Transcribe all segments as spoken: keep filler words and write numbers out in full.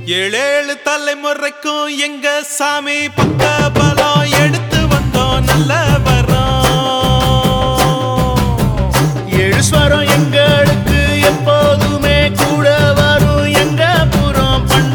ஏழேழு தலைமுறைக்கும் எங்க சாமி பக்க பலம் எடுத்து வந்தோம் நல்ல வரோம். ஏழு ஸ்வரம் எங்களுக்கு எப்போதுமே கூட வரும் எங்க புறம் பண்ண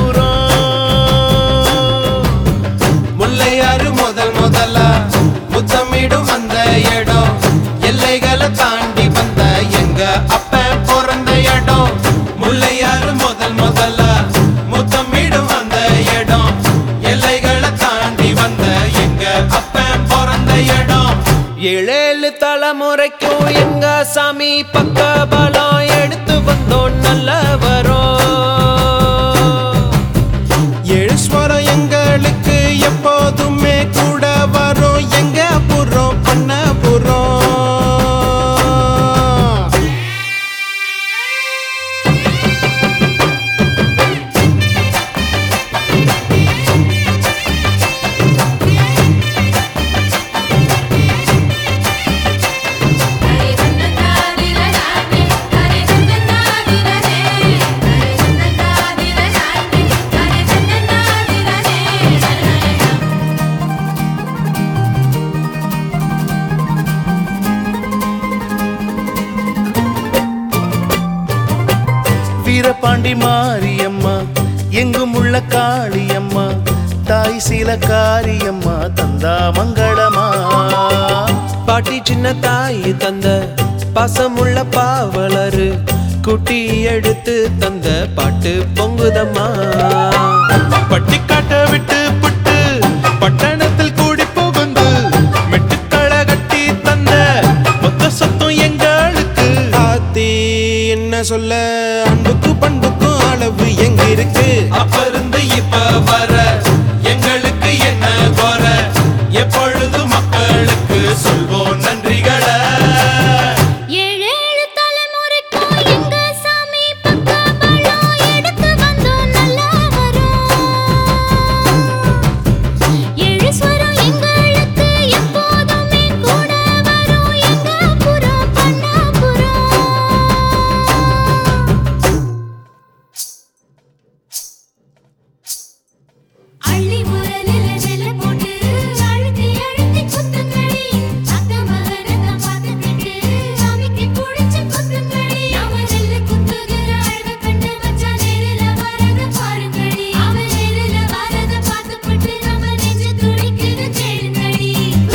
புறம். முல்லையாறு முதல் முதலா முத்தமிடும் அந்த இடம் எல்லைகளை தாண்டி வந்த எங்க அப்ப பிறந்த இடம். முல்லையாறு முதல் முதலா முத்தமிடும் அந்த இடம் எல்லைகளை தாண்டி வந்த எங்க அப்ப பிறந்த இடம். ஏழேழு தலைமுறைக்கும் எங்க சாமி பக்க பலம் எடுத்து வந்தோம் நல்ல வரோம். ஏழு ஸ்வரம் எங்களுக்கு எப்போதுமே கூட வரும் எங்க புறம் பண்ண புறம். வீரபாண்டி மாரியம்மா எங்கும் உள்ள காளியம்மா தாய் சீல காரியம்மா தந்தா மங்களமா. பாட்டி சின்ன தாய் தந்த பாசமுள்ள பாவலரு குட்டி எடுத்து தந்த பாட்டு பொங்குதம்மா. பட்டி காட்ட விட்டு புட்டு பட்டணத்தில் கூடி புகுந்து மெட்டுக்கள கட்டி தந்த மொத்த சொத்தம் எங்களுக்கு. ஆத்தி என்ன சொல்ல அன்புக்கு பண்புக்கும் அளவு எங்க இருக்கு. அப்ப இருந்து இப்ப வர எங்களுக்கு என்ன குற எப்பொழுது மக்களுக்கு சொல்வோம் நன்றிகளை. ஏழேழு தலைமுறைக்கும் எங்க சாமி பக்க பலம் எடுத்து வந்தோம் நல்ல வரோம். ஏழு ஸ்வரம் எங்களுக்கு எப்போதுமே கூட வரும் எங்க புறம் பண்ண புறம். அள்ளி உரலில நெல்ல போட்டு அழுத்தி அழுத்தி குத்துங்கடி. அத்த மகனத பார்த்துக்கிட்டு சாமிக்கு புடிச்சு குத்துங்கடி. அவன் நெல்ல குத்துகிற அழக கண்டு மச்சான் நேரில வரத பாருங்கடி. அவன் நேரில வரத பார்த்துக்கிட்டு நம்ம நெஞ்சு துடிக்குது கேளுங்கடி.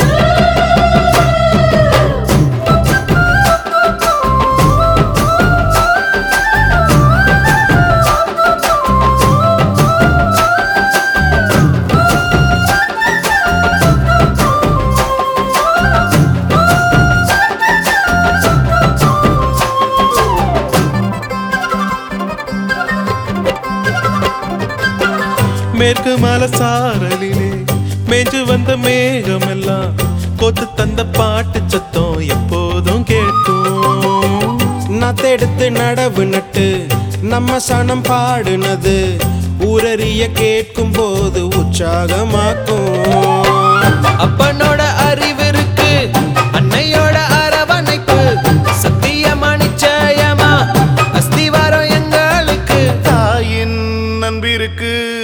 மேற்கு மலை சாரலிலே மேஞ்சு வந்த மேகம் எல்லாம் கொத்து தந்த பாட்டு சத்தம் எப்போதும் கேட்கும். நத்தெடுத்து நடவு நட்டு நம்ம சனம் பாடுனது ஊரறிய கேட்கும் போது உற்சாகமாக்கும். அப்பனோட அறிவு இருக்கு அன்னையோட அரவணைப்பு சத்தியமா நிச்சயமா அஸ்திவாரம் எங்களுக்கு. தாயின் நம்பிருக்கு